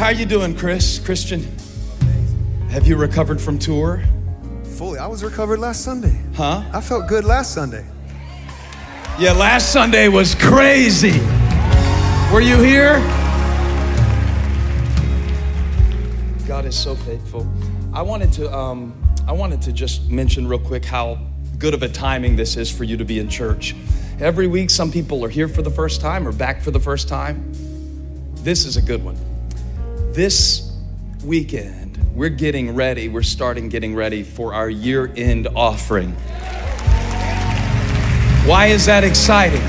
How are you doing, Christian? Have you recovered from tour? Fully. I was recovered last Sunday. Huh? I felt good last Sunday. Yeah, last Sunday was crazy. Were you here? God is so faithful. I wanted to just mention real quick how good of a timing this is for you to be in church. Every week, some people are here for the first time or back for the first time. This is a good one. This weekend, we're getting ready for our year-end offering. Why is that exciting?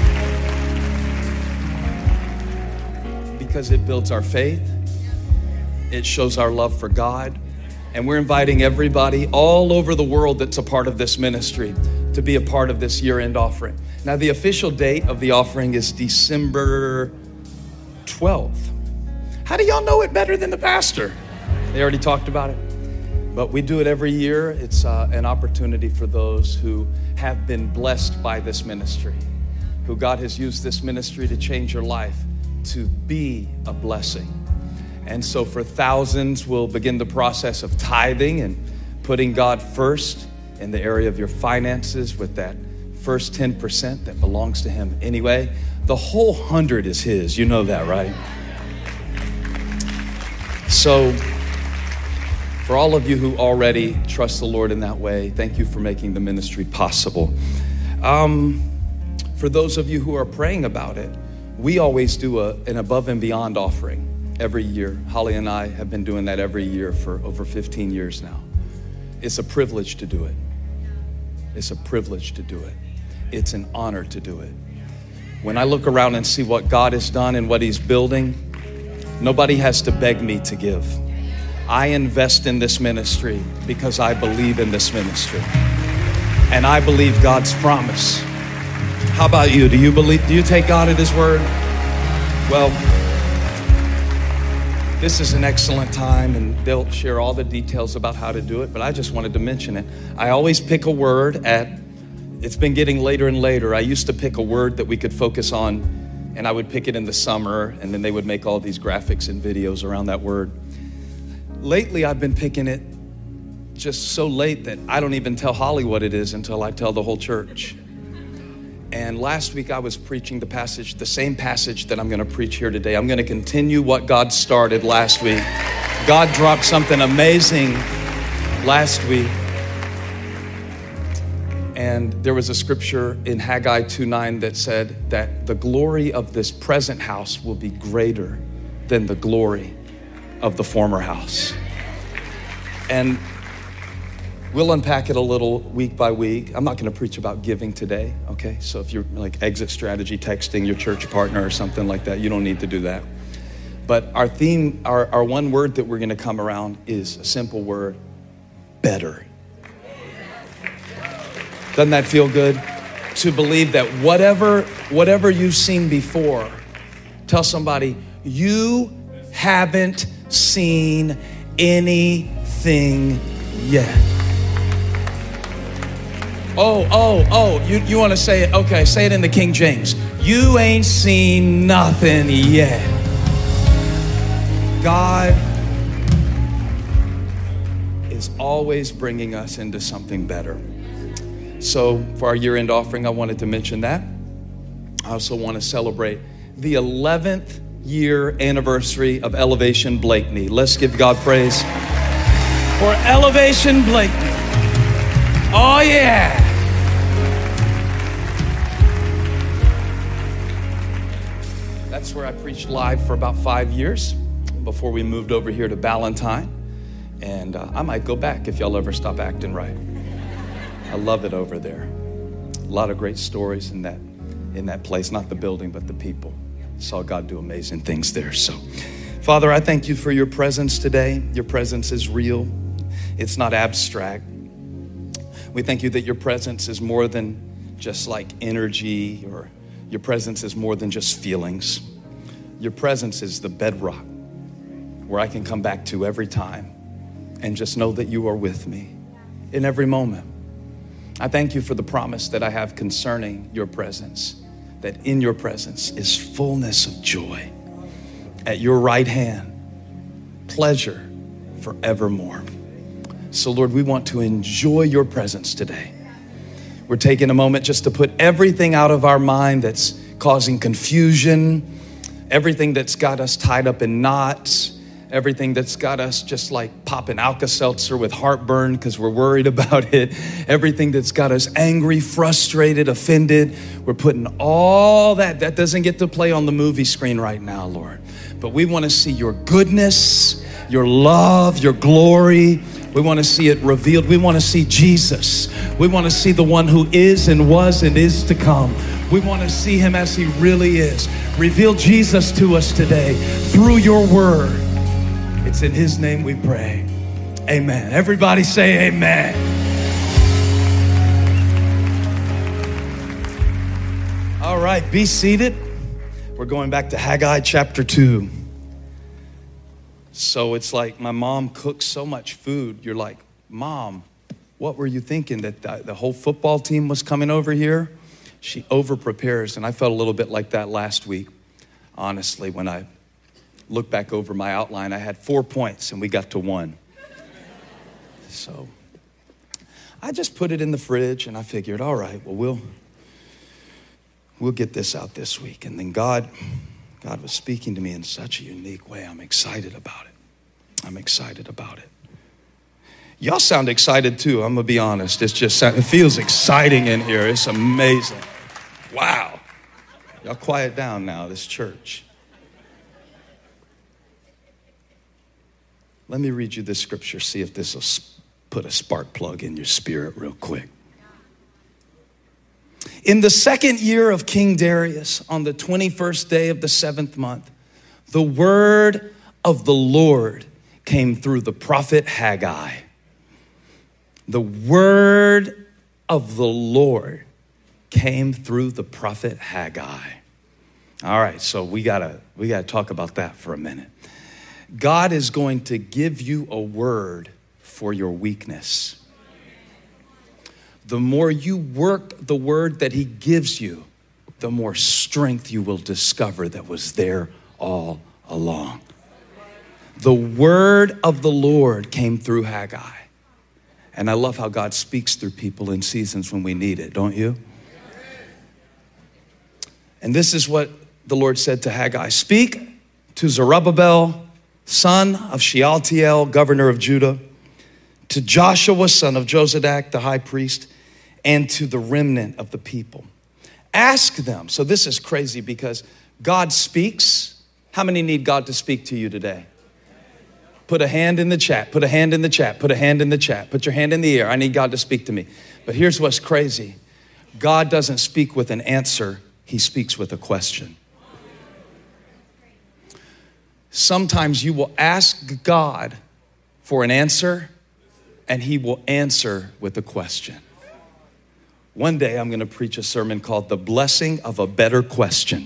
Because it builds our faith. It shows our love for God. And we're inviting everybody all over the world that's a part of this ministry to be a part of this year-end offering. Now, the official date of the offering is December 12th. How do y'all know it better than the pastor? They already talked about it. But we do it every year. It's an opportunity for those who have been blessed by this ministry, who God has used this ministry to change your life, to be a blessing. And so for thousands, we'll begin the process of tithing and putting God first in the area of your finances with that first 10% that belongs to Him anyway. The whole 100 is His. You know that, right? So for all of you who already trust the Lord in that way, thank you for making the ministry possible. For those of you who are praying about it, we always do an above and beyond offering every year. Holly and I have been doing that every year for over 15 years now. It's a privilege to do it. It's a privilege to do it. It's an honor to do it. When I look around and see what God has done and what He's building, nobody has to beg me to give. I invest in this ministry because I believe in this ministry. And I believe God's promise. How about you? Do you take God at His word? Well, this is an excellent time, and they'll share all the details about how to do it, but I just wanted to mention it. I always pick a word it's been getting later and later. I used to pick a word that we could focus on, and I would pick it in the summer, and then they would make all these graphics and videos around that word. Lately, I've been picking it just so late that I don't even tell Holly what it is until I tell the whole church. And last week I was preaching the same passage that I'm going to preach here today. I'm going to continue what God started last week. God dropped something amazing last week. And there was a scripture in Haggai 2:9 that said that the glory of this present house will be greater than the glory of the former house. And we'll unpack it a little week by week. I'm not going to preach about giving today, okay? So if you're like exit strategy texting your church partner or something like that, you don't need to do that. But our theme, our one word that we're going to come around is a simple word: better. Doesn't that feel good? To believe that whatever you've seen before, tell somebody, you haven't seen anything yet. You want to say it? Okay, say it in the King James. You ain't seen nothing yet. God is always bringing us into something better. So for our year-end offering, I wanted to mention that. I also want to celebrate the 11th year anniversary of Elevation Blakeney. Let's give God praise for Elevation Blakeney. Oh yeah. That's where I preached live for about 5 years before we moved over here to Ballantyne. And I might go back if y'all ever stop acting right. I love it over there. A lot of great stories in that place, not the building, but the people. Saw God do amazing things there. So, Father, I thank you for your presence today. Your presence is real. It's not abstract. We thank you that your presence is more than just like energy, or your presence is more than just feelings. Your presence is the bedrock where I can come back to every time and just know that you are with me in every moment. I thank you for the promise that I have concerning your presence, that in your presence is fullness of joy. At your right hand pleasure forevermore. So Lord, we want to enjoy your presence today. We're taking a moment just to put everything out of our mind that's causing confusion, everything that's got us tied up in knots, everything that's got us just like popping Alka-Seltzer with heartburn because we're worried about it, everything that's got us angry, frustrated, offended. We're putting all that doesn't get to play on the movie screen right now, Lord. But we want to see your goodness, your love, your glory. We want to see it revealed. We want to see Jesus. We want to see the one who is and was and is to come. We want to see him as he really is. Reveal Jesus to us today through your word. It's in his name we pray. Amen. Everybody say amen. All right, be seated. We're going back to Haggai chapter 2. So it's like my mom cooks so much food. You're like, Mom, what were you thinking? That the whole football team was coming over here? She over-prepares, and I felt a little bit like that last week. Honestly, when I look back over my outline, I had 4 points, and we got to 1. So I just put it in the fridge, and I figured, all right, well, we'll get this out this week. And then God was speaking to me in such a unique way. I'm excited about it. I'm excited about it. Y'all sound excited too, I'm gonna be honest. It feels exciting in here. It's amazing. Wow. Y'all quiet down now, this church. Let me read you this scripture, see if this will put a spark plug in your spirit real quick. In the 2nd year of King Darius, on the 21st day of the 7th month, the word of the Lord came through the prophet Haggai. The word of the Lord came through the prophet Haggai. All right, so we gotta talk about that for a minute. God is going to give you a word for your weakness. The more you work the word that he gives you, the more strength you will discover that was there all along. The word of the Lord came through Haggai. And I love how God speaks through people in seasons when we need it, don't you? And this is what the Lord said to Haggai. Speak to Zerubbabel, son of Shealtiel, governor of Judah, to Joshua, son of Jozadak, the high priest, and to the remnant of the people. Ask them. So this is crazy because God speaks. How many need God to speak to you today? Put a hand in the chat. Put a hand in the chat. Put a hand in the chat. Put your hand in the air. I need God to speak to me. But here's what's crazy. God doesn't speak with an answer. He speaks with a question. Sometimes you will ask God for an answer, and he will answer with a question. One day I'm going to preach a sermon called The Blessing of a Better Question.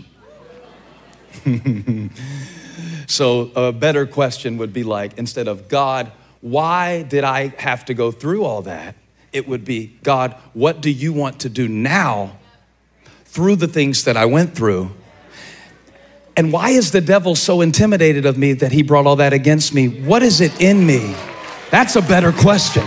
So a better question would be like, instead of God, why did I have to go through all that? It would be, God, what do you want to do now through the things that I went through? And why is the devil so intimidated of me that he brought all that against me? What is it in me? That's a better question.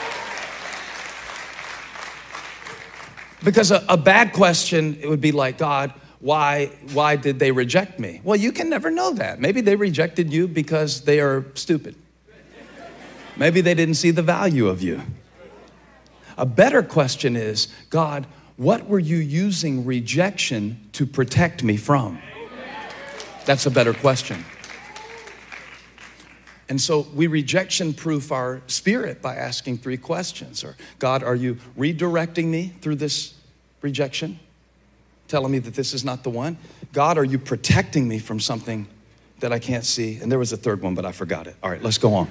Because a bad question, it would be like, God, why did they reject me? Well, you can never know that. Maybe they rejected you because they are stupid. Maybe they didn't see the value of you. A better question is, God, what were you using rejection to protect me from? That's a better question. And so we rejection-proof our spirit by asking 3 questions. Or, God, are you redirecting me through this rejection? Telling me that this is not the one? God, are you protecting me from something that I can't see? And there was a 3rd one, but I forgot it. All right, let's go on.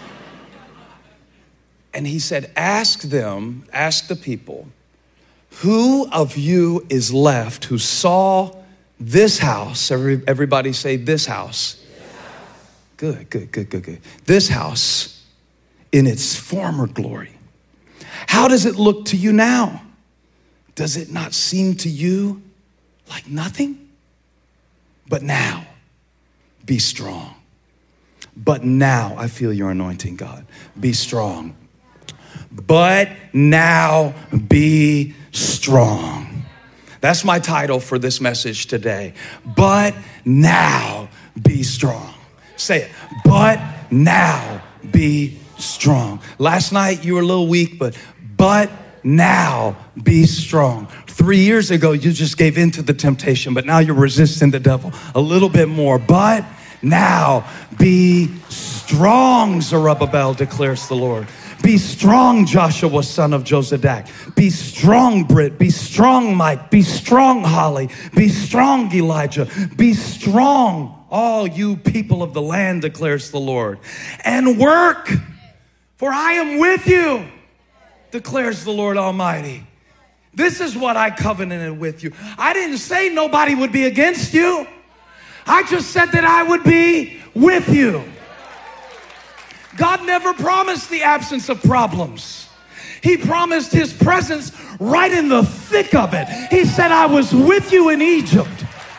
And he said, ask the people, who of you is left who saw this house? Everybody say this house. Good. This house in its former glory. How does it look to you now? Does it not seem to you like nothing? But now, be strong. But now, I feel your anointing, God. Be strong. But now be strong. That's my title for this message today. But now be strong. Say it. But now be strong. Last night you were a little weak, but now be strong. 3 years ago, you just gave in to the temptation, but now you're resisting the devil a little bit more. But now be strong, Zerubbabel, declares the Lord. Be strong, Joshua, son of Josadak. Be strong, Britt. Be strong, Mike. Be strong, Holly. Be strong, Elijah. Be strong, all you people of the land, declares the Lord. And work, for I am with you, declares the Lord Almighty. This is what I covenanted with you. I didn't say nobody would be against you. I just said that I would be with you. God never promised the absence of problems. He promised his presence right in the thick of it. He said, I was with you in Egypt.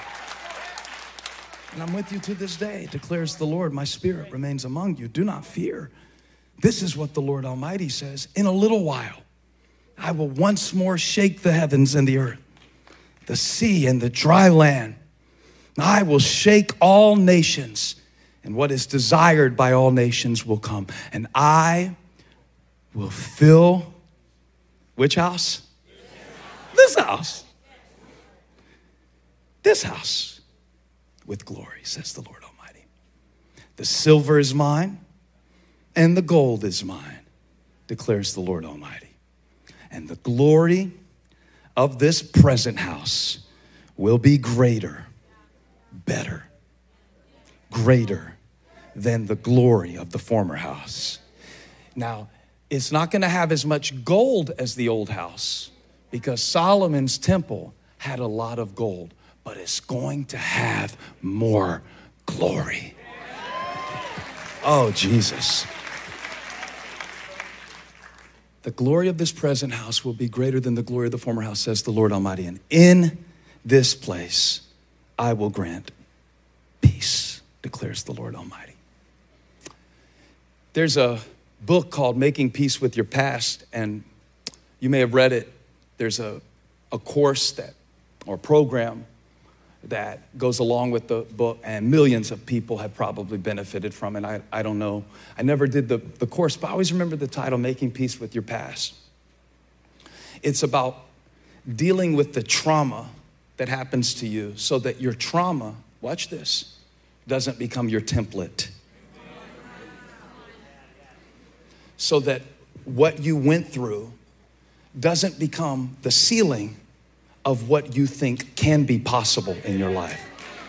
And I'm with you to this day, declares the Lord. My spirit remains among you. Do not fear. This is what the Lord Almighty says. In a little while, I will once more shake the heavens and the earth, the sea and the dry land. I will shake all nations, and what is desired by all nations will come. And I will fill, which house? This house. This house with glory, says the Lord Almighty. The silver is mine, and the gold is mine, declares the Lord Almighty. And the glory of this present house will be greater, better, greater than the glory of the former house. Now, it's not going to have as much gold as the old house because Solomon's temple had a lot of gold, but it's going to have more glory. Oh, Jesus. The glory of this present house will be greater than the glory of the former house, says the Lord Almighty. And in this place, I will grant peace, declares the Lord Almighty. There's a book called Making Peace with Your Past, and you may have read it. There's a course or program that goes along with the book, and millions of people have probably benefited from it. I don't know. I never did the course, but I always remember the title, Making Peace with Your Past. It's about dealing with the trauma that happens to you so that your trauma, watch this, doesn't become your template. So that what you went through doesn't become the ceiling of what you think can be possible in your life.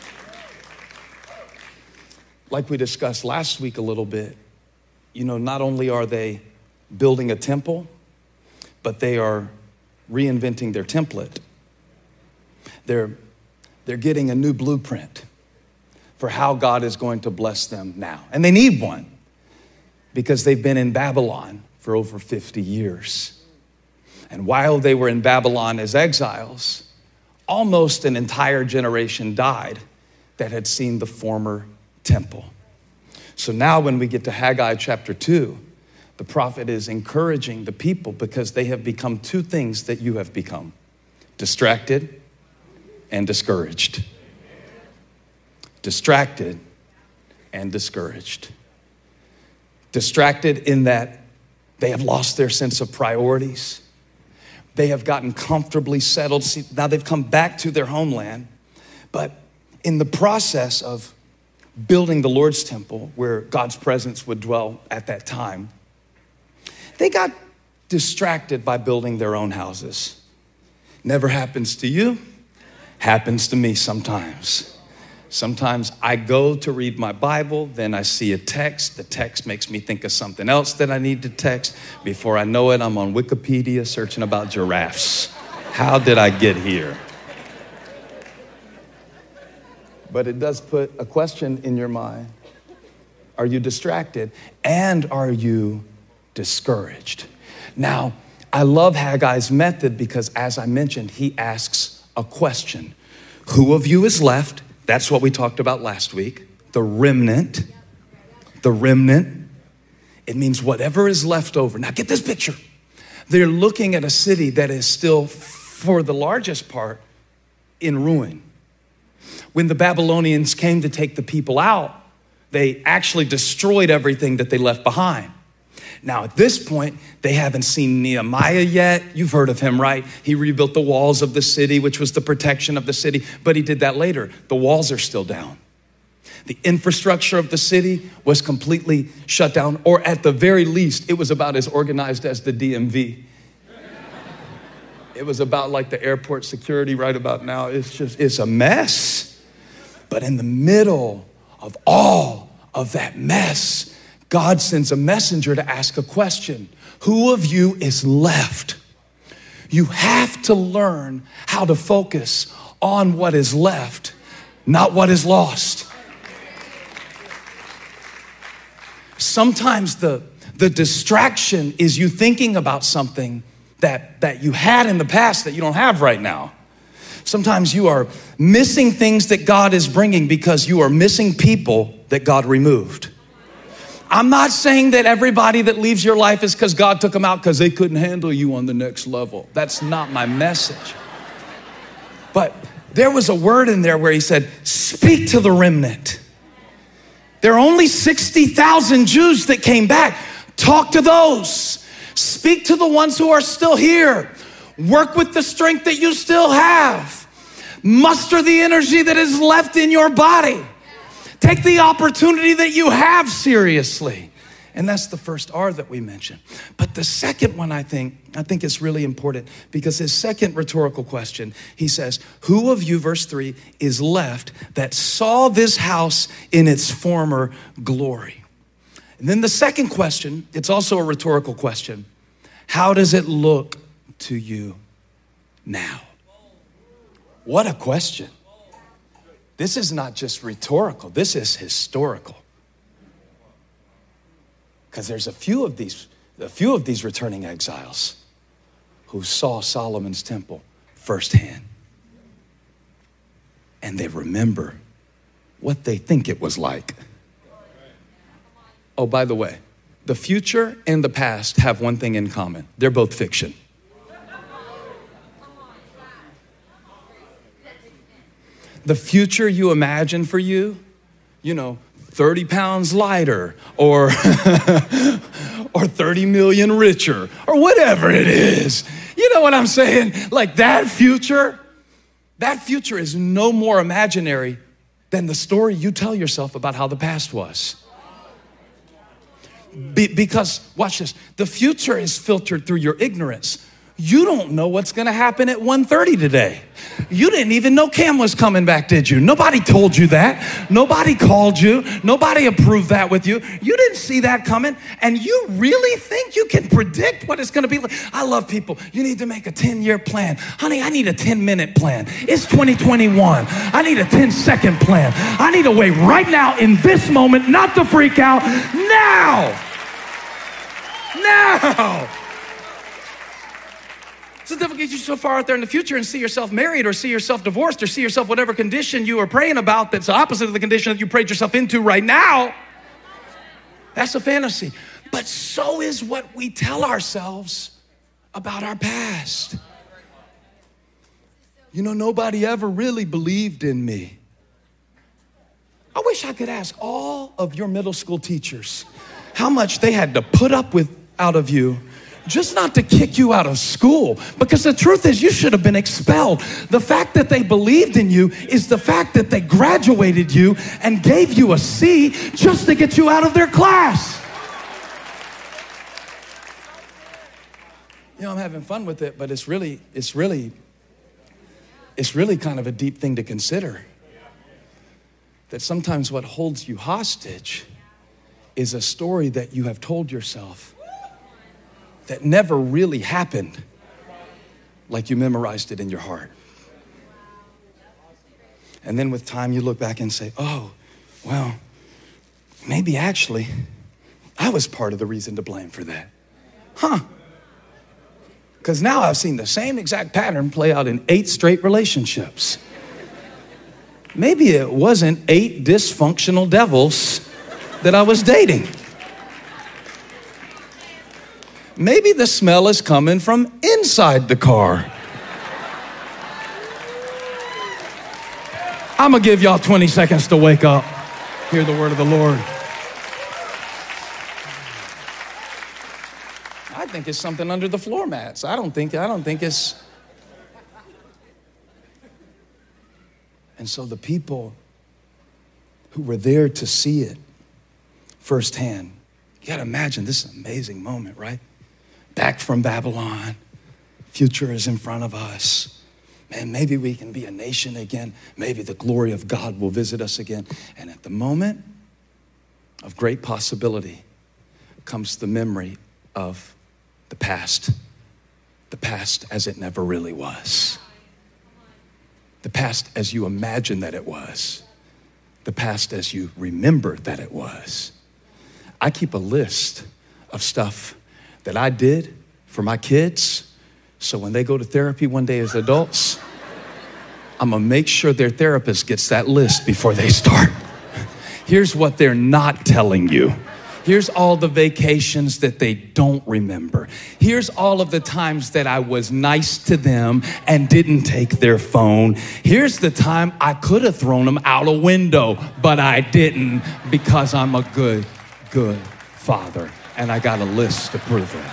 Like we discussed last week a little bit, not only are they building a temple, but they are reinventing their template. They're getting a new blueprint for how God is going to bless them now. And they need one because they've been in Babylon for over 50 years. And while they were in Babylon as exiles, almost an entire generation died that had seen the former temple. So now when we get to Haggai chapter 2, the prophet is encouraging the people because they have become two things that you have become: distracted and discouraged. Distracted and discouraged. Distracted in that they have lost their sense of priorities. They have gotten comfortably settled. See, now they've come back to their homeland, but in the process of building the Lord's temple, where God's presence would dwell at that time, they got distracted by building their own houses. Never happens to you, happens to me sometimes. Sometimes I go to read my Bible, then I see a text. The text makes me think of something else that I need to text. Before I know it, I'm on Wikipedia searching about giraffes. How did I get here? But it does put a question in your mind. Are you distracted? And are you discouraged? Now, I love Haggai's method because, as I mentioned, he asks a question. Who of you is left? That's what we talked about last week. The remnant The remnant, it means whatever is left over. Now get this picture. They're looking at a city that is still, for the largest part, in ruin. When the Babylonians came to take the people out, they actually destroyed everything that they left behind. Now, at this point, they haven't seen Nehemiah yet. You've heard of him, right? He rebuilt the walls of the city, which was the protection of the city, but he did that later. The walls are still down. The infrastructure of the city was completely shut down, or at the very least, it was about as organized as the DMV. It was about like the airport security right about now. It's a mess. But in the middle of all of that mess, God sends a messenger to ask a question. Who of you is left? You have to learn how to focus on what is left, not what is lost. Sometimes the distraction is you thinking about something that you had in the past that you don't have right now. Sometimes you are missing things that God is bringing because you are missing people that God removed. I'm not saying that everybody that leaves your life is because God took them out because they couldn't handle you on the next level. That's not my message. But there was a word in there where he said, speak to the remnant. There are only 60,000 Jews that came back. Talk to those. Speak to the ones who are still here. Work with the strength that you still have. Muster the energy that is left in your body. Take the opportunity that you have seriously. And that's the first R that we mentioned. But the second one, I think is really important because his second rhetorical question, he says, who of you, verse 3, is left that saw this house in its former glory? And then the second question, it's also a rhetorical question. How does it look to you now? What a question. This is not just rhetorical, this is historical. Because there's a few of these returning exiles who saw Solomon's temple firsthand. And they remember what they think it was like. Oh, by the way, the future and the past have one thing in common. They're both fiction. The future you imagine for you, 30 pounds lighter or 30 million richer or whatever it is. You know what I'm saying? Like that future is no more imaginary than the story you tell yourself about how the past was. Because, watch this, the future is filtered through your ignorance. You don't know what's gonna happen at 1:30 today. You didn't even know Cam was coming back, did you? Nobody told you that. Nobody called you. Nobody approved that with you. You didn't see that coming. And you really think you can predict what it's gonna be like? I love people. You need to make a 10-year plan. Honey, I need a 10-minute plan. It's 2021. I need a 10-second plan. I need to wait right now in this moment, not to freak out. Now! It's difficult to get you so far out there in the future and see yourself married or see yourself divorced or see yourself whatever condition you are praying about that's the opposite of the condition that you prayed yourself into right now. That's a fantasy. But so is what we tell ourselves about our past. Nobody ever really believed in me. I wish I could ask all of your middle school teachers how much they had to put up with out of you just not to kick you out of school. Because the truth is you should have been expelled. The fact that they believed in you is the fact that they graduated you and gave you a C just to get you out of their class. I'm having fun with it, but it's really kind of a deep thing to consider. That sometimes what holds you hostage is a story that you have told yourself that never really happened, like you memorized it in your heart. And then with time you look back and say, oh, well, maybe actually I was part of the reason to blame for that. Because now I've seen the same exact pattern play out in 8 straight relationships. Maybe it wasn't 8 dysfunctional devils that I was dating. Maybe the smell is coming from inside the car. I'm gonna give y'all 20 seconds to wake up. Hear the word of the Lord. I think it's something under the floor mats. I don't think it's. And so the people who were there to see it firsthand, you gotta imagine this is an amazing moment, right? Back from Babylon, future is in front of us. Man, maybe we can be a nation again. Maybe the glory of God will visit us again. And at the moment of great possibility comes the memory of the past as it never really was. The past as you imagine that it was. The past as you remember that it was. I keep a list of stuff that I did for my kids. So when they go to therapy one day as adults, I'm gonna make sure their therapist gets that list before they start. Here's what they're not telling you. Here's all the vacations that they don't remember. Here's all of the times that I was nice to them and didn't take their phone. Here's the time I could have thrown them out a window, but I didn't because I'm a good father. And I got a list to prove it.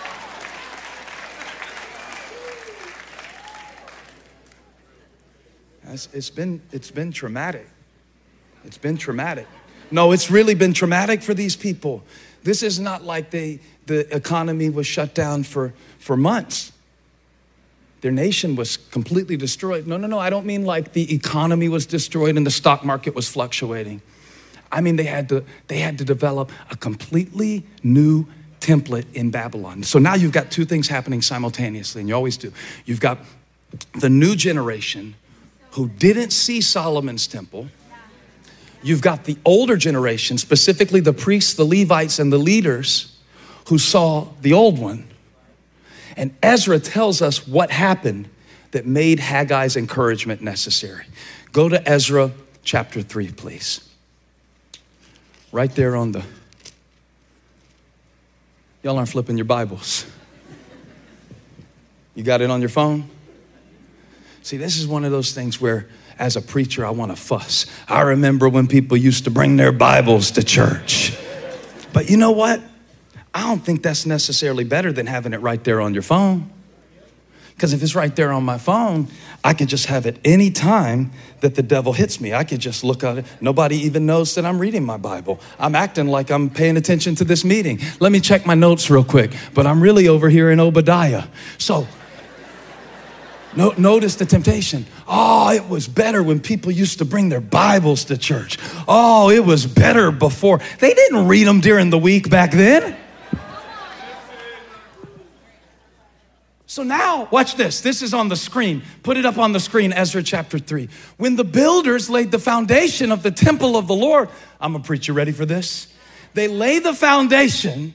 It's been traumatic. It's been traumatic. No, it's really been traumatic for these people. This is not like the economy was shut down for months. Their nation was completely destroyed. No, I don't mean like the economy was destroyed and the stock market was fluctuating. I mean, they had to develop a completely new template in Babylon. So now you've got two things happening simultaneously, and you always do. You've got the new generation who didn't see Solomon's temple. You've got the older generation, specifically the priests, the Levites, and the leaders who saw the old one. And Ezra tells us what happened that made Haggai's encouragement necessary. Go to Ezra chapter 3, please. Right there on the... Y'all aren't flipping your Bibles. You got it on your phone? See, this is one of those things where, as a preacher, I want to fuss. I remember when people used to bring their Bibles to church. But you know what? I don't think that's necessarily better than having it right there on your phone. Because if it's right there on my phone, I can just have it any time that the devil hits me. I can just look at it. Nobody even knows that I'm reading my Bible. I'm acting like I'm paying attention to this meeting. Let me check my notes real quick. But I'm really over here in Obadiah. So... notice the temptation. Oh, it was better when people used to bring their Bibles to church. Oh, it was better before. They didn't read them during the week back then. So now, watch this. This is on the screen. Put it up on the screen, Ezra chapter 3. When the builders laid the foundation of the temple of the Lord, I'm a preacher, ready for this? They lay the foundation,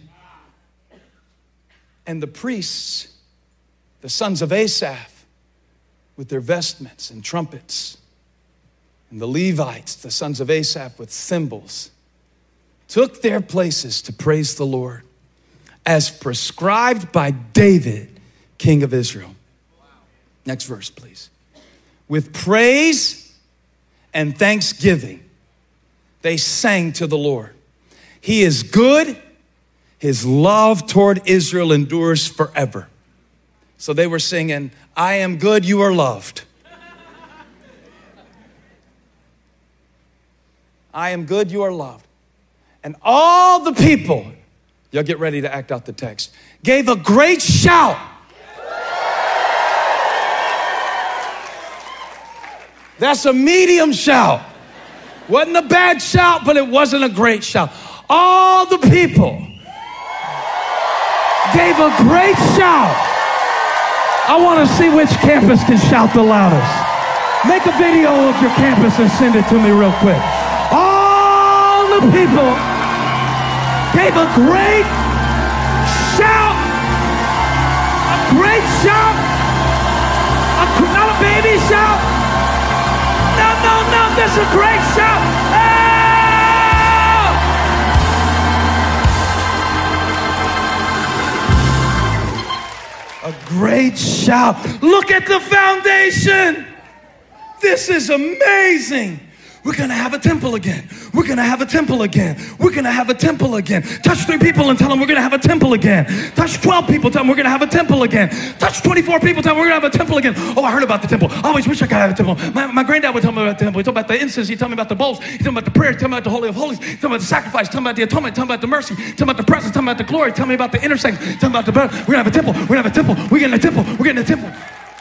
and the priests, the sons of Asaph, with their vestments and trumpets, and the Levites, the sons of Asaph, with cymbals, took their places to praise the Lord as prescribed by David, king of Israel. Next verse, please. With praise and thanksgiving, they sang to the Lord. He is good. His love toward Israel endures forever. So they were singing, I am good, you are loved. I am good, you are loved. And all the people, y'all get ready to act out the text, gave a great shout. That's a medium shout. Wasn't a bad shout, but it wasn't a great shout. All the people gave a great shout. I want to see which campus can shout the loudest. Make a video of your campus and send it to me real quick. All the people gave a great shout. A great shout. Not a baby shout. No. That's a great shout. Oh! A great shout. Look at the foundation. This is amazing. We're going to have a temple again. We're going to have a temple again. We're going to have a temple again. Touch 3 people and tell them we're going to have a temple again. Touch 12 people, tell them we're going to have a temple again. Touch 24 people, tell them we're going to have a temple again. Oh, I heard about the temple. I always wish I could have a temple. My granddad would tell me about the temple. He told me about the incense. He told me about the bowls. He told me about the prayers. He told me about the Holy of Holies. He told me about the sacrifice. He told me about the atonement. He told me about the mercy. He told me about the presence. He told me about the glory. Tell me about the intersection. He told me about the blood. We're going to have a temple. We're going to have a temple. We're getting a temple. We're getting a temple.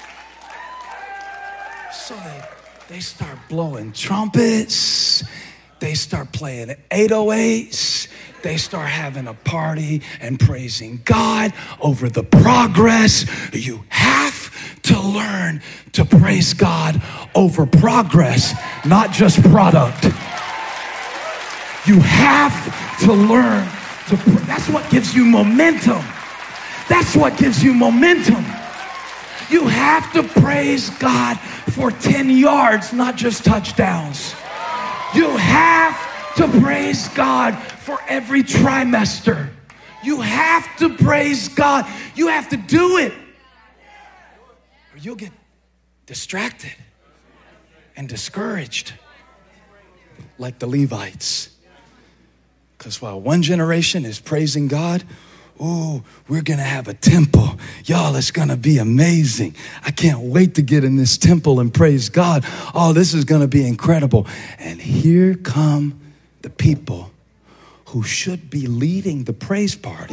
So they start blowing trumpets. They start playing 808s. They start having a party and praising God over the progress. You have to learn to praise God over progress, not just product. You have to learn to, that's what gives you momentum. That's what gives you momentum. You have to praise God for 10 yards, not just touchdowns. You have to praise God for every trimester. You have to praise God. You have to do it, or you'll get distracted and discouraged like the Levites. Because while one generation is praising God, oh, we're going to have a temple. Y'all, it's going to be amazing. I can't wait to get in this temple and praise God. Oh, this is going to be incredible. And here come the people who should be leading the praise party.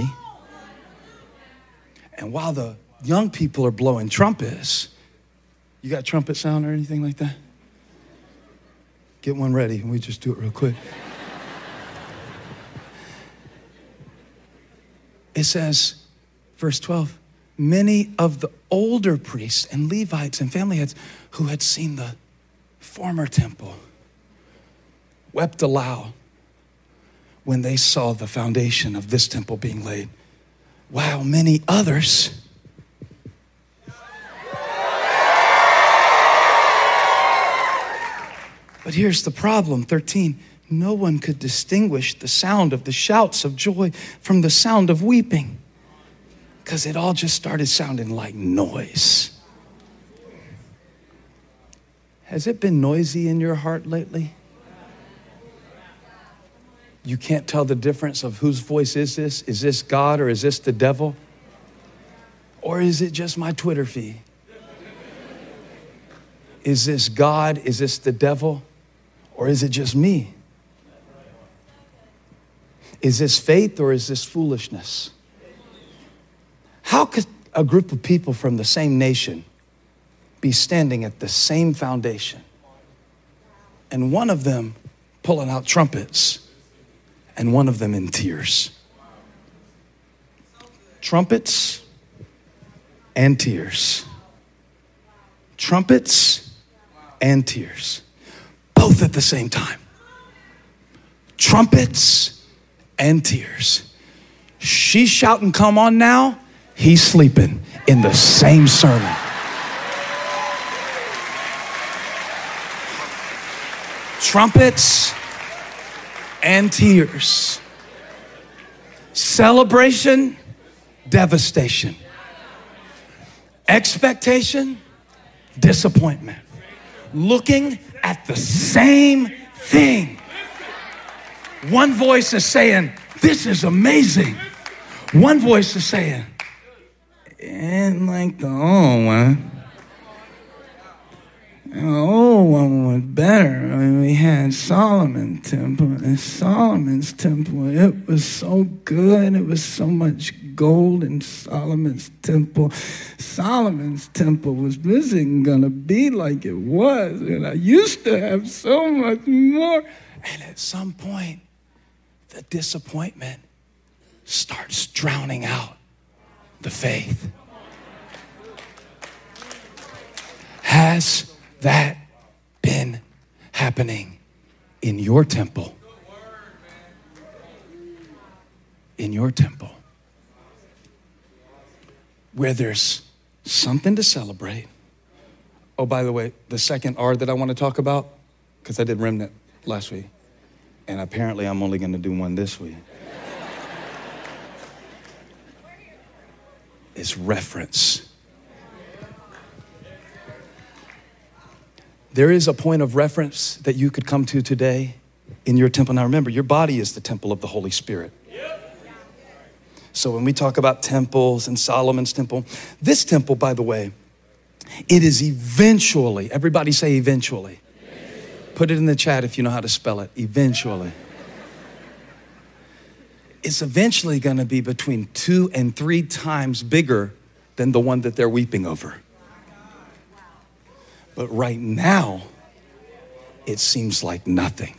And while the young people are blowing trumpets, you got trumpet sound or anything like that? Get one ready. We just do it real quick. It says, verse 12, many of the older priests and Levites and family heads who had seen the former temple wept aloud when they saw the foundation of this temple being laid, while many others but here's the problem, 13. No one could distinguish the sound of the shouts of joy from the sound of weeping, because it all just started sounding like noise. Has it been noisy in your heart lately? You can't tell the difference of whose voice is this? Is this God or is this the devil? Or is it just my Twitter feed? Is this God? Is this the devil? Or is it just me? Is this faith or is this foolishness? How could a group of people from the same nation be standing at the same foundation and one of them pulling out trumpets and one of them in tears? Trumpets and tears. Trumpets and tears. Both at the same time. Trumpets and tears. She's shouting, come on now. He's sleeping in the same sermon. Trumpets and tears. Celebration, devastation. Expectation, disappointment. Looking at the same thing. One voice is saying, this is amazing. One voice is saying, ain't like the old one. The old one was better. I mean, we had Solomon's temple, and Solomon's temple, it was so good. It was so much gold in Solomon's temple. Solomon's temple wasn't going to be like it was. And I used to have so much more. And at some point, the disappointment starts drowning out the faith. Has that been happening in your temple? In your temple, where there's something to celebrate. Oh, by the way, the second R that I want to talk about, because I did remnant last week, and apparently I'm only going to do one this week, is reference. There is a point of reference that you could come to today in your temple. Now remember, your body is the temple of the Holy Spirit. So when we talk about temples and Solomon's temple, this temple, by the way, it is eventually, everybody say eventually. Put it in the chat if you know how to spell it, eventually. It's eventually gonna be between 2 and 3 times bigger than the one that they're weeping over. But right now, it seems like nothing.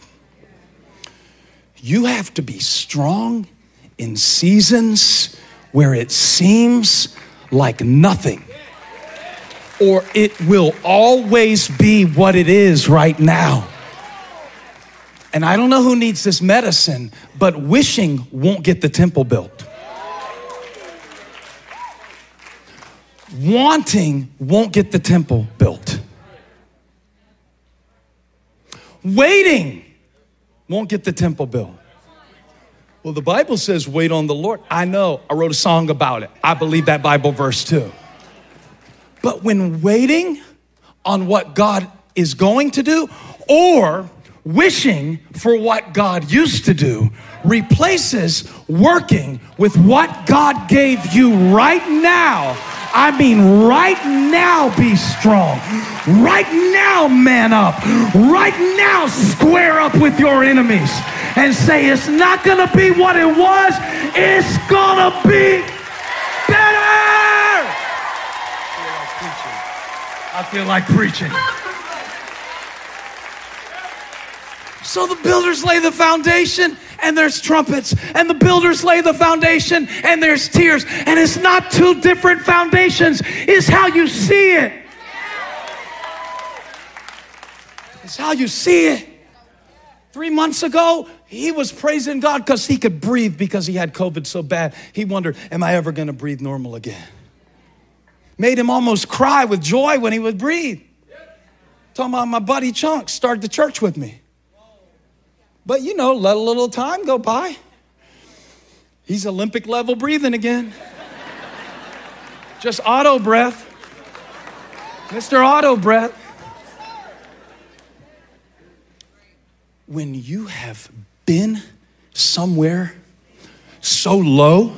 You have to be strong in seasons where it seems like nothing, or it will always be what it is right now. And I don't know who needs this medicine, but wishing won't get the temple built. Wanting won't get the temple built. Waiting won't get the temple built. Well, the Bible says wait on the Lord. I know, I wrote a song about it. I believe that Bible verse too. But when waiting on what God is going to do, or wishing for what God used to do, replaces working with what God gave you right now. I mean, right now, be strong. Right now, man up. Right now, square up with your enemies and say, it's not gonna be what it was, it's gonna be better. I feel like preaching. So the builders lay the foundation and there's trumpets, and the builders lay the foundation and there's tears, and it's not 2 different foundations, it's how you see it. It's how you see it. 3 months ago, he was praising God because he could breathe because he had COVID so bad. He wondered, am I ever gonna breathe normal again? Made him almost cry with joy when he would breathe. Talking about my buddy Chunk started the church with me. But you know, let a little time go by. He's Olympic level breathing again. Just auto breath. Mr. Auto breath. When you have been somewhere so low,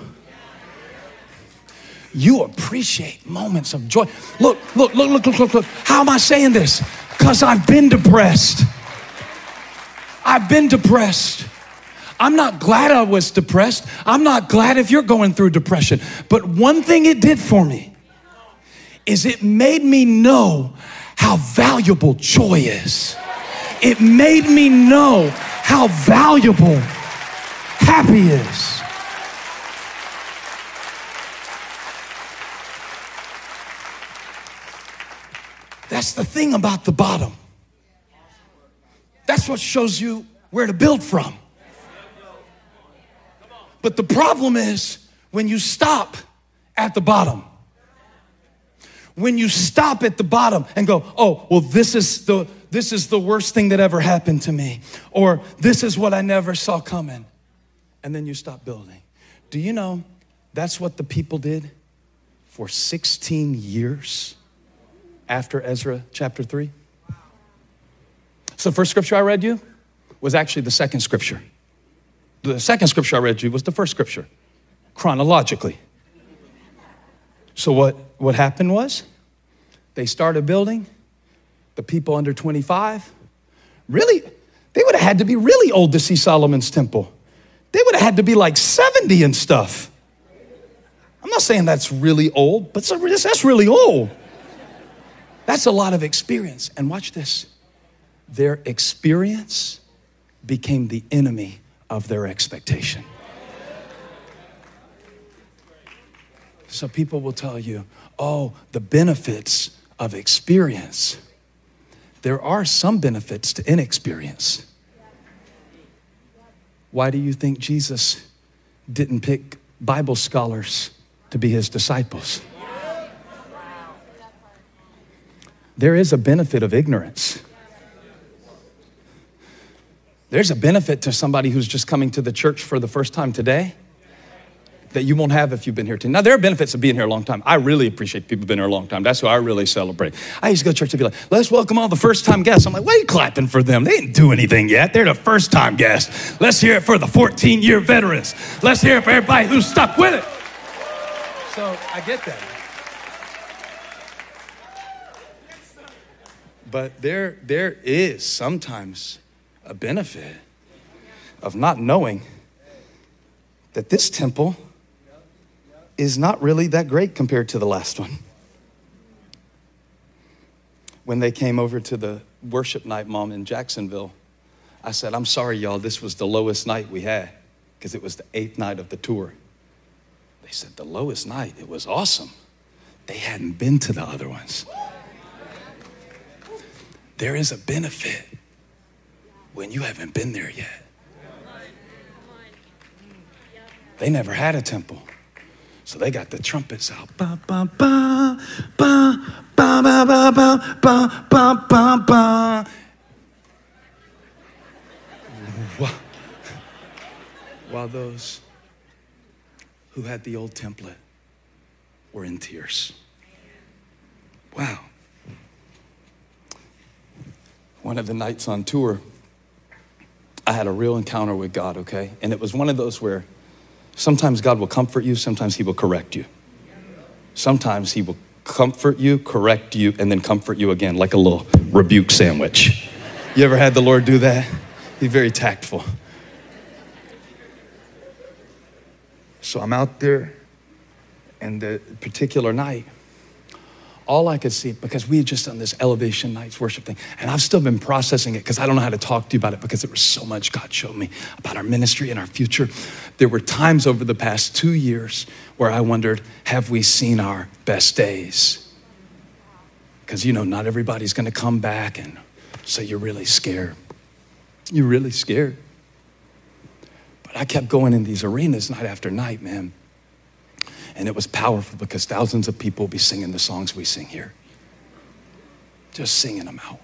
you appreciate moments of joy. Look. How am I saying this? Because I've been depressed. I've been depressed. I'm not glad I was depressed. I'm not glad if you're going through depression. But one thing it did for me is it made me know how valuable joy is. It made me know how valuable happy is. That's the thing about the bottom. That's what shows you where to build from. But the problem is when you stop at the bottom. When you stop at the bottom and go, oh, well, this is the worst thing that ever happened to me. Or this is what I never saw coming. And then you stop building. Do you know that's what the people did for 16 years after Ezra chapter 3? So the first scripture I read you was actually the second scripture. The second scripture I read you was the first scripture, chronologically. So what happened was they started building. The people under 25, really, they would have had to be really old to see Solomon's temple. They would have had to be like 70 and stuff. I'm not saying that's really old, but that's really old. That's a lot of experience. And watch this. Their experience became the enemy of their expectation. So people will tell you, oh, the benefits of experience. There are some benefits to inexperience. Why do you think Jesus didn't pick Bible scholars to be his disciples? There is a benefit of ignorance. There's a benefit to somebody who's just coming to the church for the first time today. that you won't have if you've been here too. Now, there are benefits of being here a long time. I really appreciate people who've been here a long time. That's who I really celebrate. I used to go to church and be like, let's welcome all the first-time guests. I'm like, why are you clapping for them? They didn't do anything yet. They're the first-time guests. Let's hear it for the 14-year veterans. Let's hear it for everybody who's stuck with it. So I get that. But there is sometimes a benefit of not knowing that this temple is not really that great compared to the last one. When they came over to the worship night, Mom, in Jacksonville, I said, I'm sorry, y'all, this was the lowest night we had because it was the 8th night of the tour. They said, the lowest night, it was awesome. They hadn't been to the other ones. There is a benefit when you haven't been there yet. They never had a temple. So they got the trumpets out. Ba, ba, ba, ba, ba, ba, ba, ba, ba, ba, ba, ba. While those who had the old template were in tears. Wow. One of the nights on tour, I had a real encounter with God, okay? And it was one of those where sometimes God will comfort you, sometimes he will correct you. Sometimes he will comfort you, correct you, and then comfort you again, like a little rebuke sandwich. You ever had the Lord do that? He's very tactful. So I'm out there, and the particular night, all I could see, because we had just done this Elevation Nights worship thing, and I've still been processing it because I don't know how to talk to you about it because there was so much God showed me about our ministry and our future. There were times over the past 2 years where I wondered, have we seen our best days? Because, you know, not everybody's going to come back, and so you're really scared. You're really scared. But I kept going in these arenas night after night, man. And it was powerful because thousands of people will be singing the songs we sing here. Just singing them out.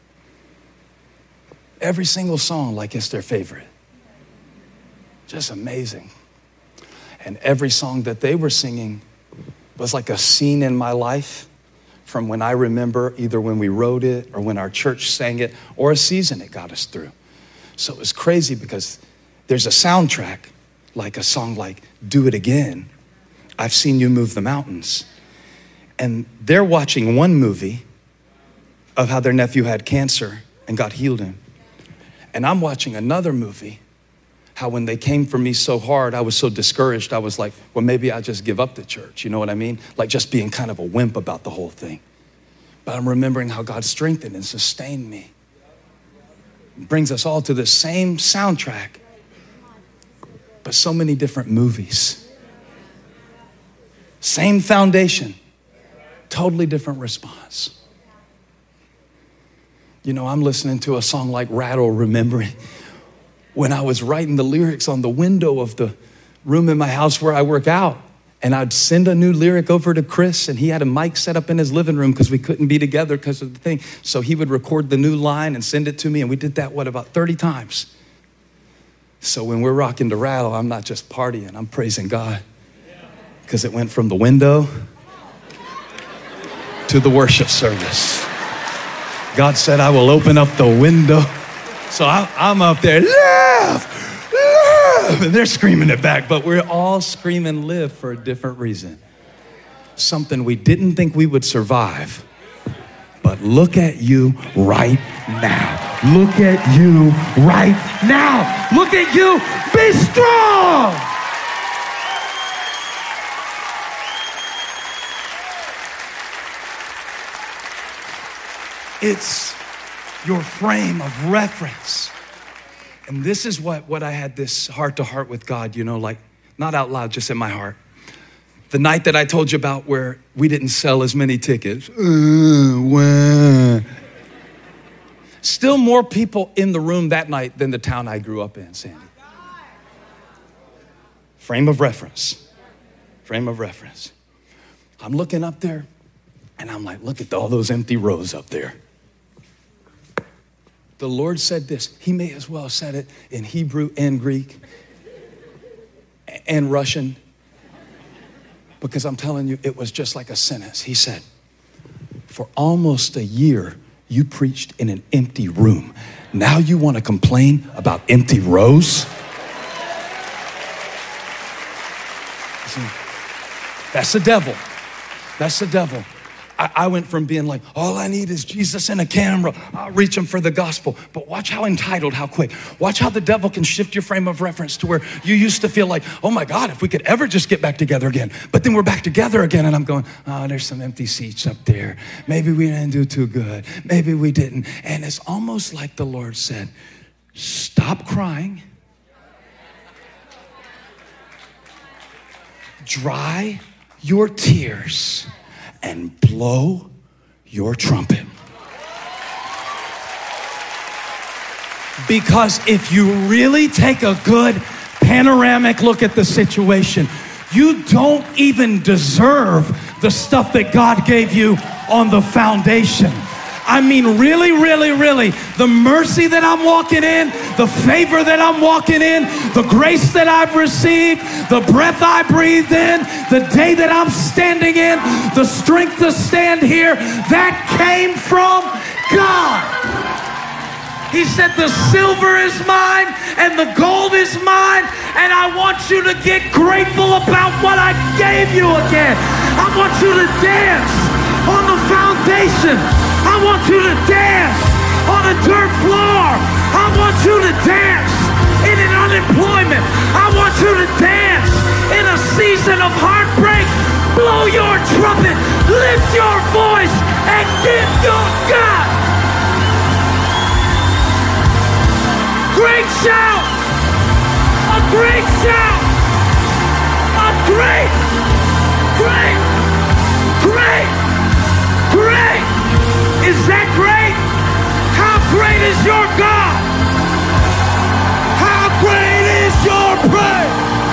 Every single song like it's their favorite. Just amazing. And every song that they were singing was like a scene in my life from when I remember either when we wrote it or when our church sang it or a season it got us through. So it was crazy because there's a soundtrack, like a song like Do It Again. I've seen you move the mountains. And they're watching one movie of how their nephew had cancer and God healed him. And I'm watching another movie, how when they came for me so hard, I was so discouraged. I was like, well, maybe I'll just give up the church. You know what I mean? Like just being kind of a wimp about the whole thing. But I'm remembering how God strengthened and sustained me. It brings us all to the same soundtrack, but so many different movies. Same foundation, totally different response. You know, I'm listening to a song like Rattle, remembering when I was writing the lyrics on the window of the room in my house where I work out. And I'd send a new lyric over to Chris, and he had a mic set up in his living room because we couldn't be together because of the thing. So he would record the new line and send it to me, and we did that, about 30 times. So when we're rocking to Rattle, I'm not just partying, I'm praising God. Because it went from the window to the worship service. God said, I will open up the window. So I'm up there, live, live. And they're screaming it back, but we're all screaming live for a different reason. Something we didn't think we would survive. But look at you right now. Look at you right now. Look at you. Be strong. It's your frame of reference. And this is what I had this heart to heart with God, you know, like not out loud, just in my heart. The night that I told you about where we didn't sell as many tickets. Still more people in the room that night than the town I grew up in, Sandy. Frame of reference. Frame of reference. I'm looking up there and I'm like, look at all those empty rows up there. The Lord said this. He may as well have said it in Hebrew and Greek and Russian because I'm telling you, it was just like a sentence. He said, for almost a year, you preached in an empty room. Now you want to complain about empty rows? That's the devil. That's the devil. I went from being like, all I need is Jesus and a camera. I'll reach him for the gospel. But watch how entitled, how quick. Watch how the devil can shift your frame of reference to where you used to feel like, oh my God, if we could ever just get back together again. But then we're back together again and I'm going, oh, there's some empty seats up there. Maybe we didn't do too good. Maybe we didn't. And it's almost like the Lord said, stop crying. Dry your tears and blow your trumpet. Because if you really take a good panoramic look at the situation, you don't even deserve the stuff that God gave you on the foundation. I mean, really, really, really, the mercy that I'm walking in, the favor that I'm walking in, the grace that I've received, the breath I breathed in, the day that I'm standing in, the strength to stand here, that came from God. He said, the silver is mine and the gold is mine, and I want you to get grateful about what I gave you again. I want you to dance on the foundation. I want you to dance on a dirt floor. I want you to dance in an unemployment. I want you to dance in a season of heartbreak. Blow your trumpet, lift your voice, and give your God great shout, a great shout, a great, great, great, great. Is that great? How great is your God? How great is your praise?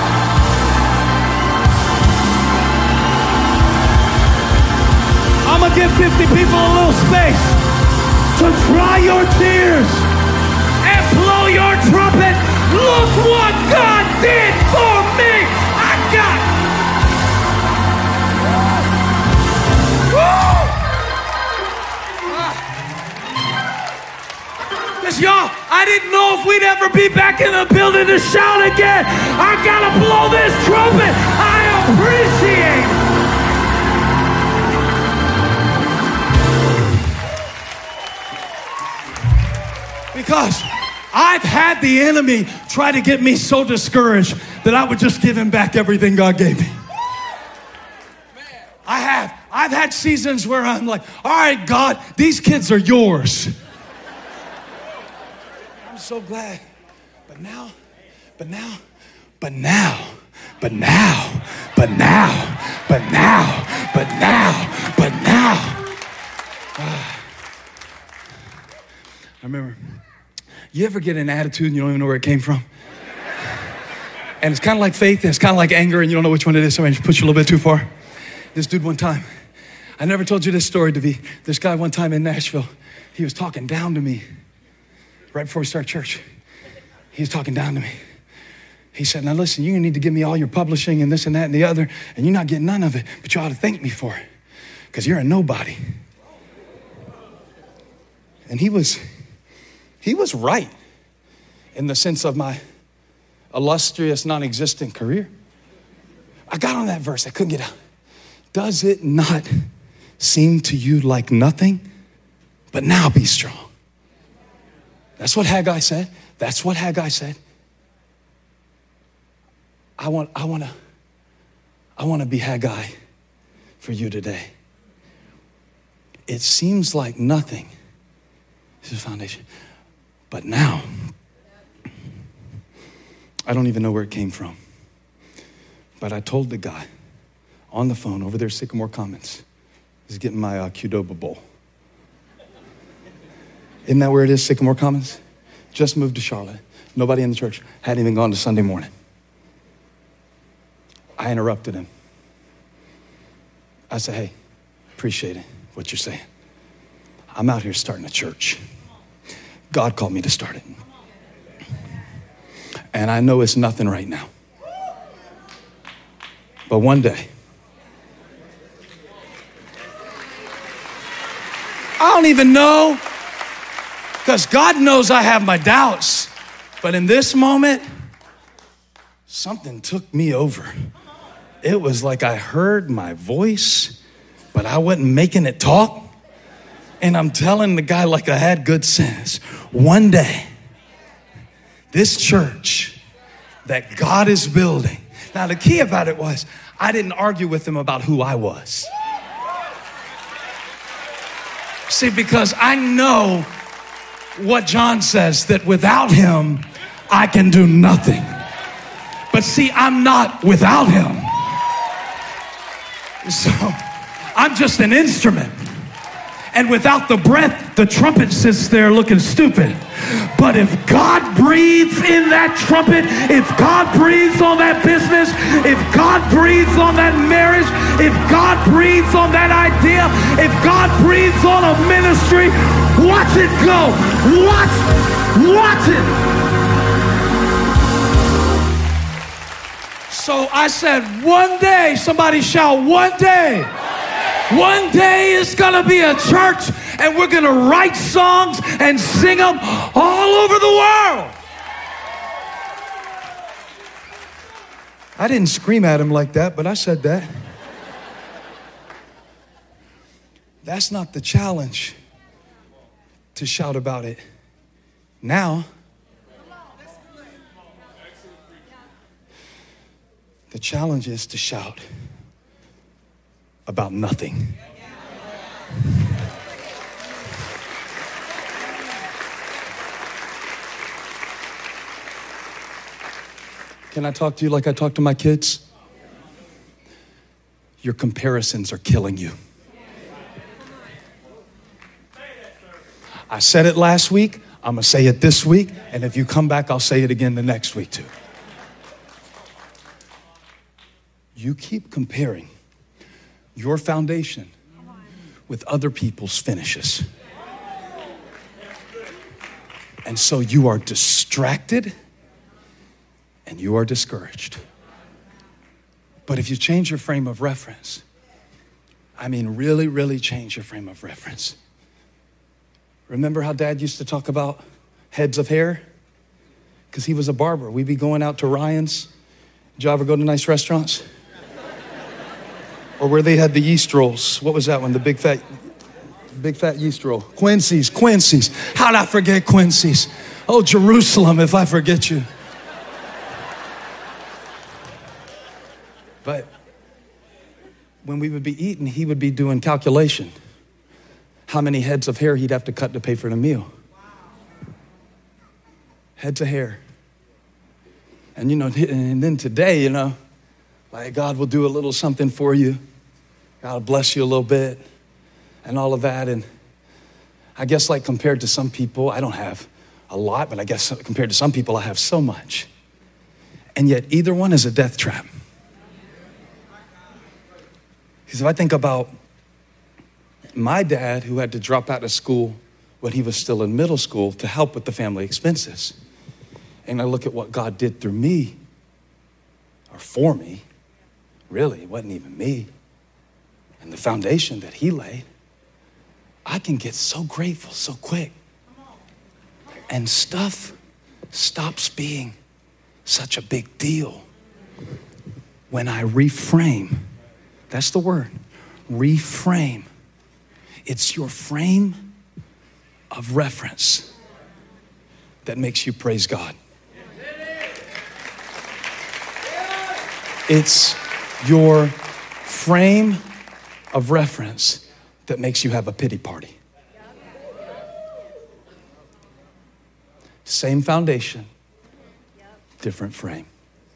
I'm gonna give 50 people a little space to dry your tears and blow your trumpet. Look what God did for me. I got it. Y'all, I didn't know if we'd ever be back in the building to shout again. I gotta blow this trumpet. I appreciate it. Because I've had the enemy try to get me so discouraged that I would just give him back everything God gave me. I've had seasons where I'm like, all right, God, these kids are yours. I'm so glad. But now, I remember, you ever get an attitude and you don't even know where it came from? And it's kind of like faith and it's kind of like anger and you don't know which one it is, so I just push you a little bit too far. This dude one time, I never told you this story, David. This guy one time in Nashville, he was talking down to me. Right before we started church, he was talking down to me. He said, now listen, you need to give me all your publishing and this and that and the other, and you're not getting none of it, but you ought to thank me for it, because you're a nobody. And he was right in the sense of my illustrious, non-existent career. I got on that verse, I couldn't get out. Does it not seem to you like nothing? But now be strong. That's what Haggai said. That's what Haggai said. I want to be Haggai for you today. It seems like nothing. This is the foundation. But now, I don't even know where it came from. But I told the guy on the phone over there, Sycamore Commons, he's getting my Qdoba bowl. Isn't that where it is, Sycamore Commons? Just moved to Charlotte. Nobody in the church. Hadn't even gone to Sunday morning. I interrupted him. I said, hey, appreciate it, what you're saying. I'm out here starting a church. God called me to start it. And I know it's nothing right now. But one day, I don't even know, because God knows I have my doubts. But in this moment, something took me over. It was like I heard my voice, but I wasn't making it talk. And I'm telling the guy like I had good sense. One day, this church that God is building. Now the key about it was, I didn't argue with him about who I was. See, because I know what John says, that without him, I can do nothing. But see, I'm not without him. So I'm just an instrument. And without the breath, the trumpet sits there looking stupid. But if God breathes in that trumpet, if God breathes on that business, if God breathes on that marriage, if God breathes on that idea, if God breathes on a ministry, watch it go. Watch it. So I said, one day, somebody shout, one day. One day it's gonna be a church and we're gonna write songs and sing them all over the world. I didn't scream at him like that, but I said that. That's not the challenge, to shout about it now. The challenge is to shout about nothing. Can I talk to you like I talk to my kids? Your comparisons are killing you. I said it last week, I'm gonna say it this week, and if you come back, I'll say it again the next week too. You keep comparing your foundation with other people's finishes. And so you are distracted and you are discouraged. But if you change your frame of reference, I mean really, really change your frame of reference. Remember how Dad used to talk about heads of hair? Because he was a barber. We'd be going out to Ryan's. Did you ever go to nice restaurants? Or where they had the yeast rolls. What was that one? The big fat yeast roll. Quincy's. How'd I forget Quincy's? Oh, Jerusalem, if I forget you. But when we would be eating, he would be doing calculation. How many heads of hair he'd have to cut to pay for the meal. Heads of hair. And and then today, like God will do a little something for you. God will bless you a little bit and all of that. And I guess like compared to some people, I don't have a lot, but I guess compared to some people, I have so much. And yet either one is a death trap. Because if I think about my dad who had to drop out of school when he was still in middle school to help with the family expenses. And I look at what God did through me, or for me. Really, it wasn't even me. And the foundation that he laid, I can get so grateful so quick. And stuff stops being such a big deal when I reframe. That's the word, reframe. It's your frame of reference that makes you praise God. It's your frame of reference that makes you have a pity party. Same foundation, different frame.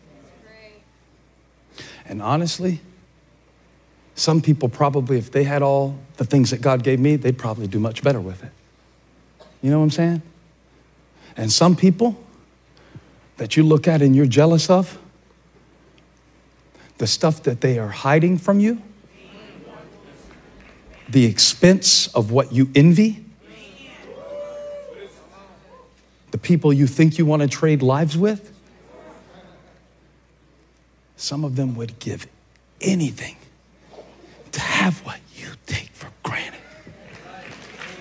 And honestly, some people probably, if they had all the things that God gave me, they'd probably do much better with it. You know what I'm saying? And some people that you look at and you're jealous of, the stuff that they are hiding from you, the expense of what you envy, the people you think you want to trade lives with, some of them would give anything to have what you take for granted.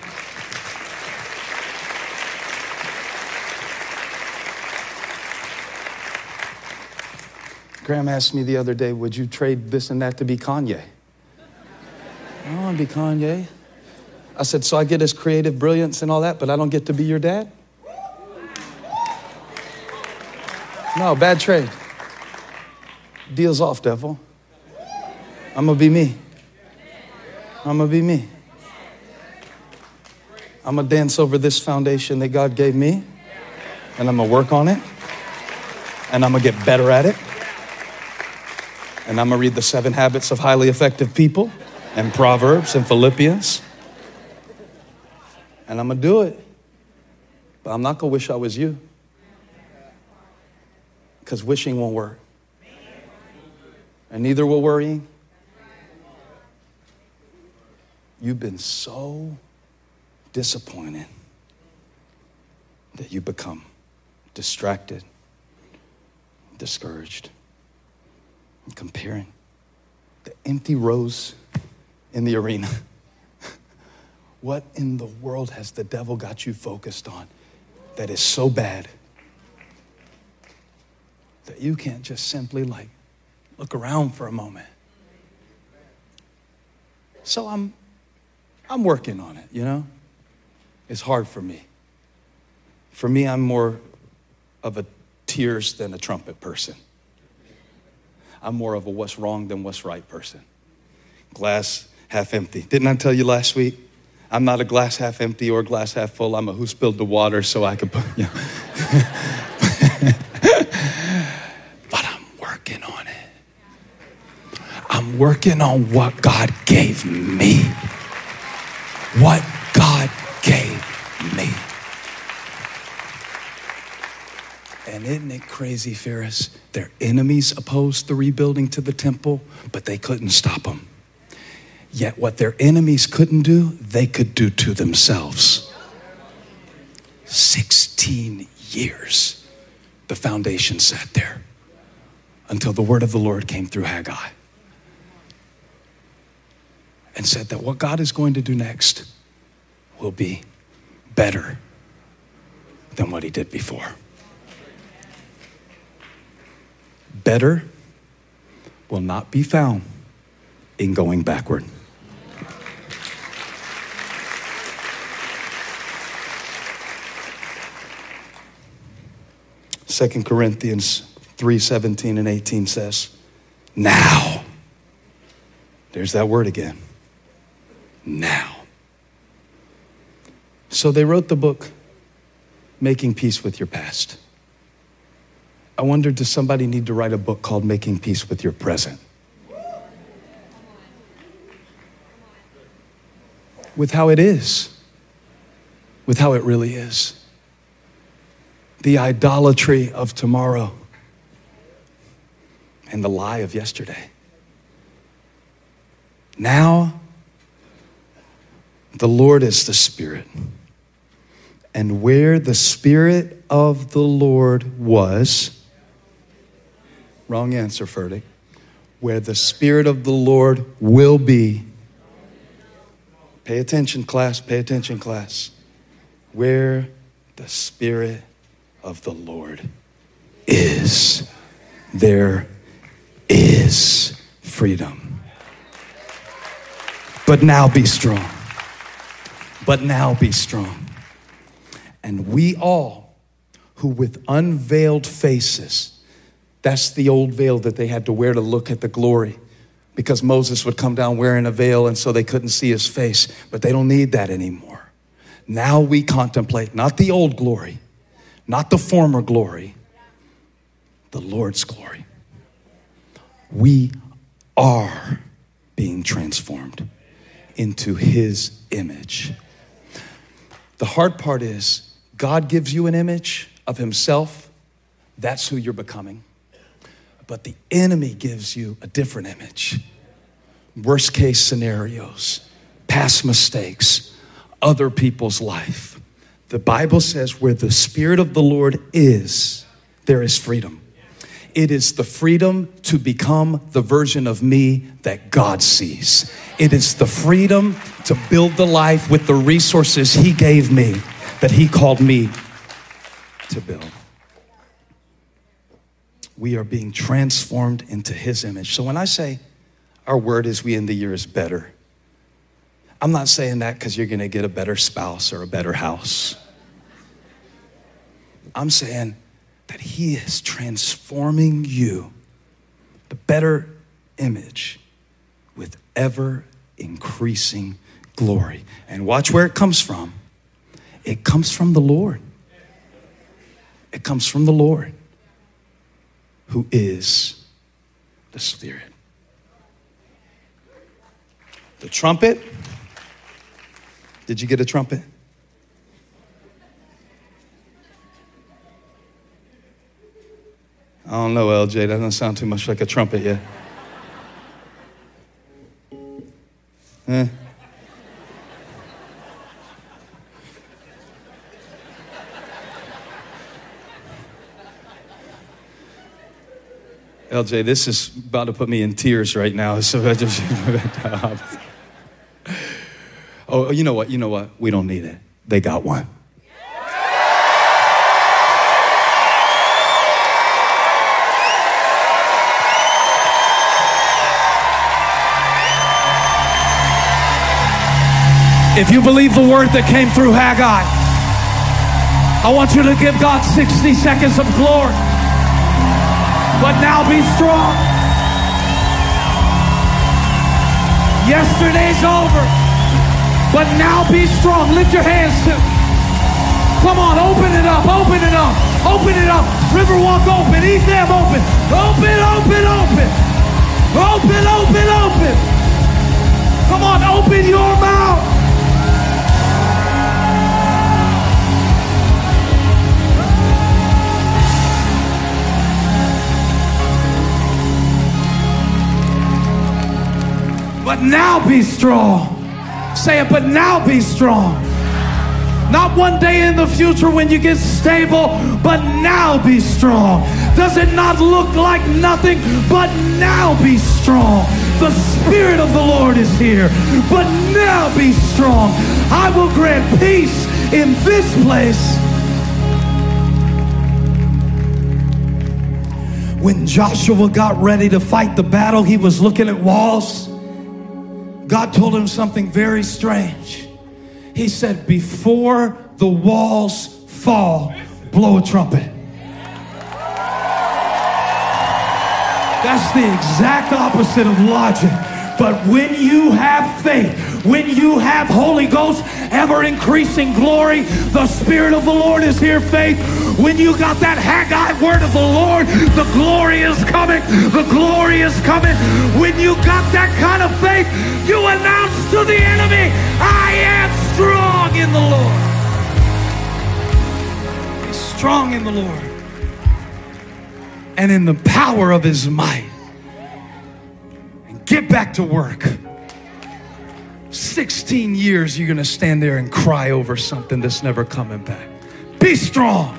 Graham asked me the other day, would you trade this and that to be Kanye? I don't want to be Kanye. I said, so I get his creative brilliance and all that, but I don't get to be your dad? No, bad trade. Deal's off, devil. I'm going to be me. I'm going to be me. I'm going to dance over this foundation that God gave me, and I'm going to work on it, and I'm going to get better at it, and I'm going to read the 7 Habits of Highly Effective People and Proverbs and Philippians, and I'm going to do it. But I'm not going to wish I was you, because wishing won't work, and neither will worrying. You've been so disappointed that you become distracted, discouraged, and comparing the empty rows in the arena. What in the world has the devil got you focused on that is so bad that you can't just simply look around for a moment? So I'm working on it, you know? It's hard for me. For me, I'm more of a tears than a trumpet person. I'm more of a what's wrong than what's right person. Glass half empty. Didn't I tell you last week? I'm not a glass half empty or glass half full. I'm a who spilled the water so I could put, you know. But I'm working on it. I'm working on what God gave me. What God gave me. And isn't it crazy, Ferris? Their enemies opposed the rebuilding to the temple, but they couldn't stop them. Yet what their enemies couldn't do, they could do to themselves. 16 years the foundation sat there until the word of the Lord came through Haggai and said that what God is going to do next will be better than what he did before. Better will not be found in going backward. Second Corinthians 3:17 and 18 says, now. There's that word again. Now. So they wrote the book, Making Peace with Your Past. I wonder, does somebody need to write a book called Making Peace with Your Present? With how it is. With how it really is. The idolatry of tomorrow and the lie of yesterday. Now, the Lord is the Spirit. And where the Spirit of the Lord was, wrong answer, Furtick. Where the Spirit of the Lord will be. Pay attention, class. Pay attention, class. Where the Spirit of the Lord is, there is freedom. But now be strong. But now be strong. And we all who with unveiled faces, that's the old veil that they had to wear to look at the glory, because Moses would come down wearing a veil and so they couldn't see his face, but they don't need that anymore. Now we contemplate not the old glory, not the former glory, the Lord's glory. We are being transformed into his image. The hard part is God gives you an image of himself. That's who you're becoming. But the enemy gives you a different image. Worst case scenarios, past mistakes, other people's life. The Bible says where the Spirit of the Lord is, there is freedom. It is the freedom to become the version of me that God sees. It is the freedom to build the life with the resources he gave me, that he called me to build. we are being transformed into his image. So when I say our word as we end the year is better, I'm not saying that because you're going to get a better spouse or a better house. I'm saying that he is transforming you, the better image, with ever increasing glory. And watch where it comes from. It comes from the Lord. It comes from the Lord, who is the Spirit. The trumpet. Did you get a trumpet? I don't know, LJ. That doesn't sound too much like a trumpet yet. LJ, this is about to put me in tears right now. So I just oh, you know what? We don't need it. They got one. If you believe the word that came through Haggai, I want you to give God 60 seconds of glory. But now be strong. Yesterday's over, but now be strong. Lift your hands to. Come on, open it up, open it up, open it up. Riverwalk open, Etham open. Open, open, open. Open, open, open. Come on, open your mouth. But now be strong. Say it, but now be strong. Not one day in the future when you get stable, but now be strong. Does it not look like nothing? But now be strong. The Spirit of the Lord is here. But now be strong. I will grant peace in this place. When Joshua got ready to fight the battle, he was looking at walls. God told him something very strange. He said, before the walls fall, blow a trumpet. That's the exact opposite of logic. But when you have faith, when you have Holy Ghost, ever increasing glory, the Spirit of the Lord is here, faith. When you got that Haggai word of the Lord, the glory is coming, the glory is coming. When you got that kind of faith, you announce to the enemy, I am strong in the Lord. Be strong in the Lord and in the power of his might. And get back to work. 16 years you're going to stand there and cry over something that's never coming back. Be strong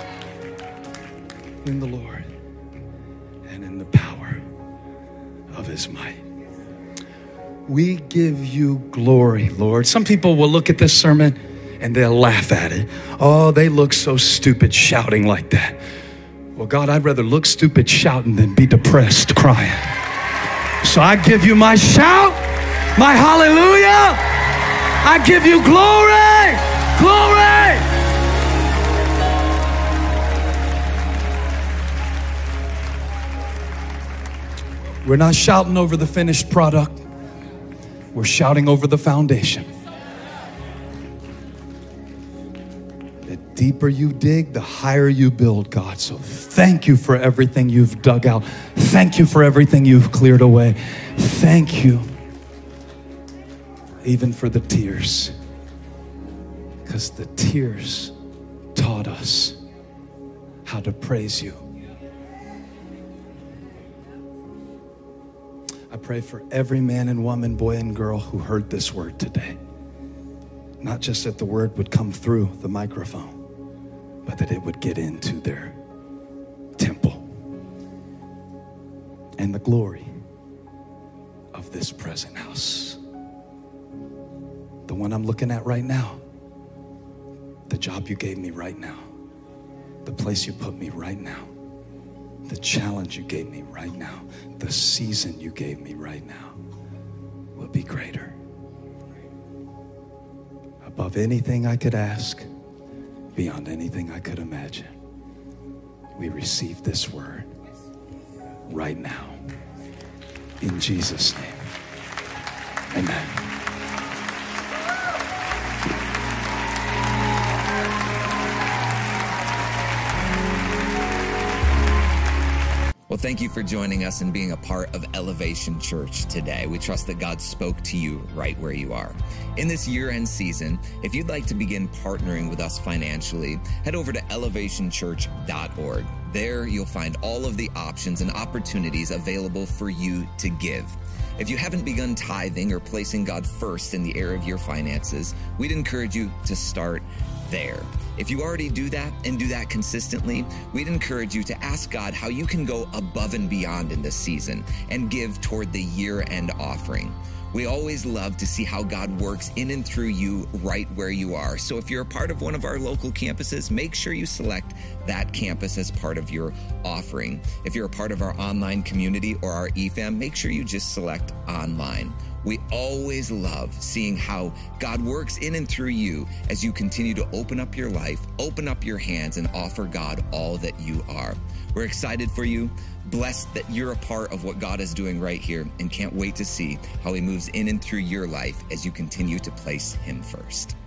in the Lord and in the power of his might. We give you glory, Lord. Some people will look at this sermon and they'll laugh at it. Oh, they look so stupid shouting like that. Well, God, I'd rather look stupid shouting than be depressed crying. So I give you my shout, my hallelujah. I give you glory, glory. We're not shouting over the finished product. We're shouting over the foundation. The deeper you dig, the higher you build, God. So thank you for everything you've dug out. Thank you for everything you've cleared away. Thank you, even for the tears. Because the tears taught us how to praise you. I pray for every man and woman, boy and girl who heard this word today. Not just that the word would come through the microphone, but that it would get into their temple. And the glory of this present house. The one I'm looking at right now. The job you gave me right now. The place you put me right now. the challenge you gave me right now, the season you gave me right now will be greater. Above anything I could ask, beyond anything I could imagine. We receive this word right now. In Jesus' name, amen. Well, thank you for joining us and being a part of Elevation Church today. We trust that God spoke to you right where you are. In this year-end season, if you'd like to begin partnering with us financially, head over to elevationchurch.org. There, you'll find all of the options and opportunities available for you to give. If you haven't begun tithing or placing God first in the area of your finances, we'd encourage you to start there. If you already do that and do that consistently, we'd encourage you to ask God how you can go above and beyond in this season and give toward the year-end offering. We always love to see how God works in and through you right where you are. So if you're a part of one of our local campuses, make sure you select that campus as part of your offering. If you're a part of our online community or our eFam, make sure you just select online. We always love seeing how God works in and through you as you continue to open up your life, open up your hands, and offer God all that you are. We're excited for you, blessed that you're a part of what God is doing right here, and can't wait to see how He moves in and through your life as you continue to place Him first.